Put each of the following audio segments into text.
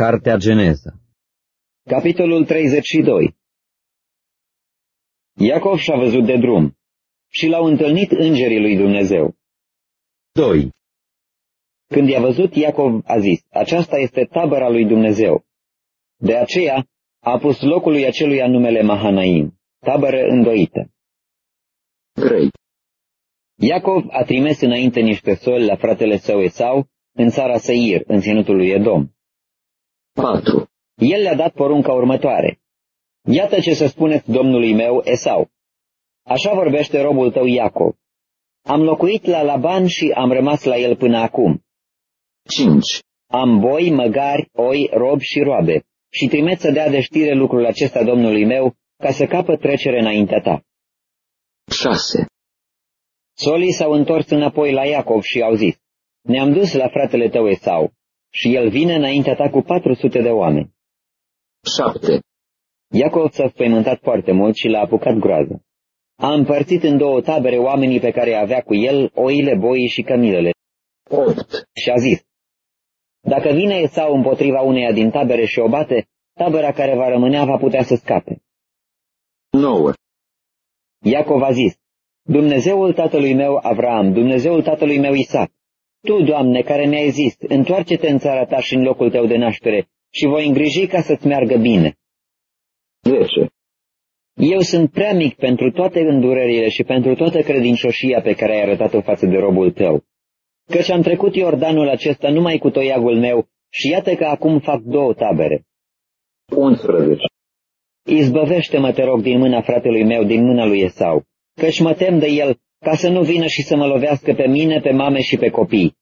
Cartea Geneza. Capitolul 32. Iacov și-a văzut de drum și l-au întâlnit îngerii lui Dumnezeu. 2. Când i-a văzut, Iacov a zis: aceasta este tabăra lui Dumnezeu. De aceea a pus locului aceluia numele Mahanaim, tabără îndoită. 3. Iacov a trimis înainte niște soli la fratele său Esau în țara Seir, în ținutul lui Edom. 4. El le-a dat porunca următoare: iată ce să spuneți domnului meu Esau. Așa vorbește robul tău Iacov. Am locuit la Laban și am rămas la el până acum. 5. Am boi, măgari, oi, robi și roabe și trimit să dea de știre lucrul acesta domnului meu, ca să capăt trecere înaintea ta. 6. Solii s-au întors înapoi la Iacov și au zis: ne-am dus la fratele tău Esau și el vine înaintea ta cu 400 de oameni. 7. Iacov s-a spăimântat foarte mult și l-a apucat groază. A împărțit în două tabere oamenii pe care avea cu el, oile, boii și cămilele. 8. Și a zis: dacă vine Esau împotriva uneia din tabere și o bate, tabăra care va rămânea va putea să scape. 9. Iacov a zis: Dumnezeul tatălui meu Avram, Dumnezeul tatălui meu Isaac, Tu, Doamne, care mi-ai zis: întoarce-te în țara ta și în locul tău de naștere și voi îngriji ca să-ți meargă bine. 10. Eu sunt prea mic pentru toate îndurările și pentru toată credincioșia pe care ai arătat-o față de robul tău, căci am trecut Iordanul acesta numai cu toiagul meu și iată că acum fac două tabere. 11. Izbăvește-mă, te rog, din mâna fratelui meu, din mâna lui Esau, căci mă tem de el, ca să nu vină și să mă lovească pe mine, pe mame și pe copii.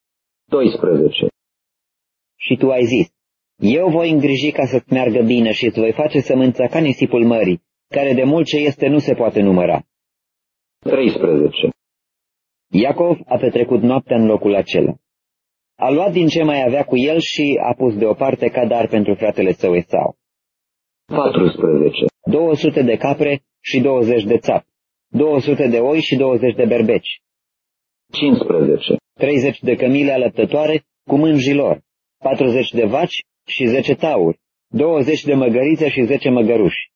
12. Și tu ai zis: eu voi îngriji ca să-ți meargă bine și îți voi face sămânța ca nisipul mării, care de mult ce este nu se poate număra. 13. Iacov a petrecut noaptea în locul acela. A luat din ce mai avea cu el și a pus deoparte ca dar pentru fratele său Esau. 14. 200 de capre și 20 de țapi, 200 de oi și 20 de berbeci, 15. 30 de cămile alăptătoare cu mânjilor, 40 de vaci și 10 tauri, 20 de măgărițe și 10 măgăruși.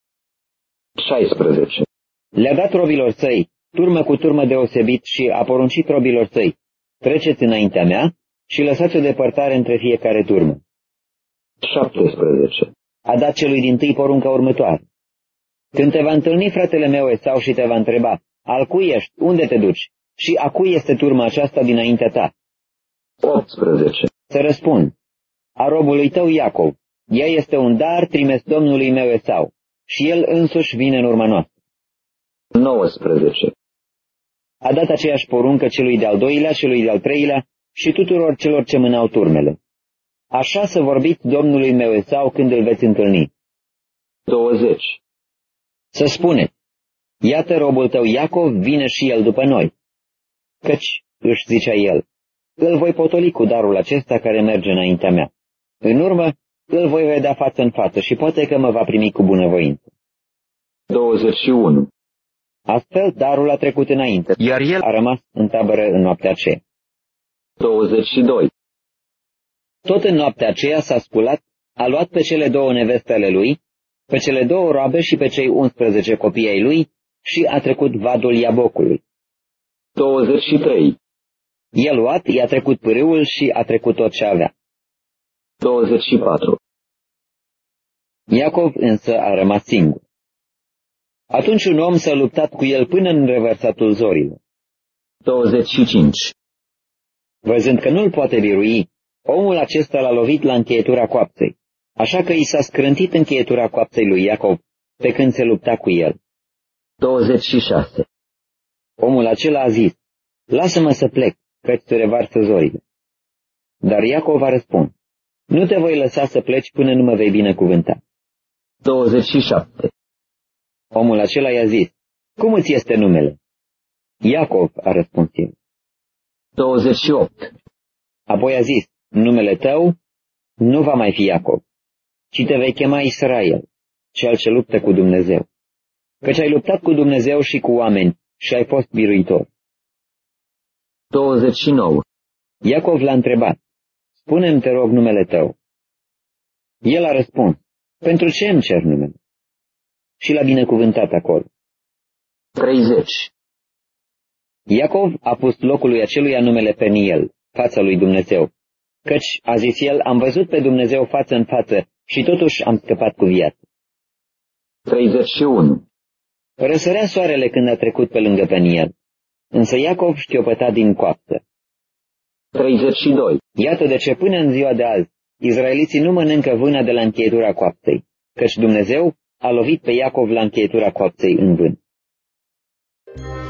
16. Le-a dat robilor săi, turmă cu turmă deosebit, și a poruncit robilor săi: treceți înaintea mea și lăsați o depărtare între fiecare turmă. 17. A dat celui dintâi porunca următoare: când te va întâlni fratele meu Esau și te va întreba: al cui ești, unde te duci și a cui este turma aceasta dinaintea ta? 18. Să răspund: a robului tău Iacov, ea este un dar trimis domnului meu Esau și el însuși vine în urma noastră. 19. A dat aceeași poruncă celui de-al doilea, celui de-al treilea și tuturor celor ce mânau turmele: așa să vorbiți domnului meu Esau când îl veți întâlni. 20. Să spuneți: iată robul tău Iacov vine și el după noi. Căci, își zicea el, îl voi potoli cu darul acesta care merge înaintea mea. În urmă, îl voi vedea față în față și poate că mă va primi cu bunăvoință. 21. Astfel, darul a trecut înainte, Iar el a rămas în tabără în noaptea aceea. 22. Tot în noaptea aceea s-a sculat, a luat pe cele două neveste ale lui, pe cele două roabe și pe cei 11 copii ai lui și a trecut vadul Iabocului. 23. El luat, i-a trecut pârâul și a trecut tot ce avea. 24. Iacov însă a rămas singur. Atunci un om s-a luptat cu el până în revărsatul zorilor. 25. Văzând că nu-l poate birui, omul acesta l-a lovit la încheietura coapței, așa că i s-a scrântit încheietura coapței lui Iacov pe când se lupta cu el. 26. Omul acela a zis: lasă-mă să plec, căci se revarsă zorile. Dar Iacov a răspuns: nu te voi lăsa să pleci până nu mă vei binecuvânta. 27. Omul acela i-a zis: cum îți este numele? Iacov, a răspuns el. 28. Apoi a zis: numele tău nu va mai fi Iacov, ci te vei chema Israel, cel ce luptă cu Dumnezeu. Căci ai luptat cu Dumnezeu și cu oameni și ai fost biruitor. 29. Iacov l-a întrebat: spune-mi, te rog, numele tău. El a răspuns, pentru ce îmi cer numele? Și l-a binecuvântat acolo. 30. Iacov a pus locului aceluia numele Peniel, fața lui Dumnezeu, căci, a zis el, am văzut pe Dumnezeu față în față și totuși am scăpat cu viață. 31. Răsărea soarele când a trecut pe lângă Peniel, însă Iacov șchiopăta din coaptă. 32. Iată de ce până în ziua de azi, izraeliții nu mănâncă vâna de la încheietura coaptei, căci Dumnezeu a lovit pe Iacov la încheietura coaptei în vân.